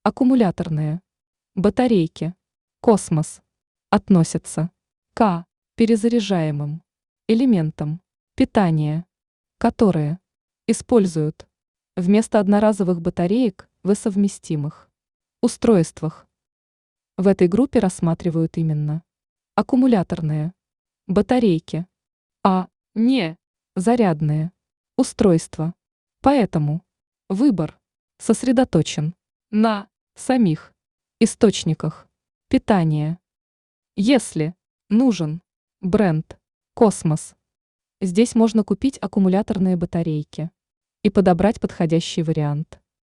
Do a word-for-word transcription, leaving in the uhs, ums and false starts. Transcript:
Аккумуляторные батарейки, космос, относятся к перезаряжаемым элементам питания, которые используют вместо одноразовых батареек в совместимых устройствах. В этой группе рассматривают именно аккумуляторные батарейки, а не зарядные устройства. Поэтому выбор сосредоточен на самих источниках питания. Если нужен бренд «Космос», здесь можно купить аккумуляторные батарейки и подобрать подходящий вариант.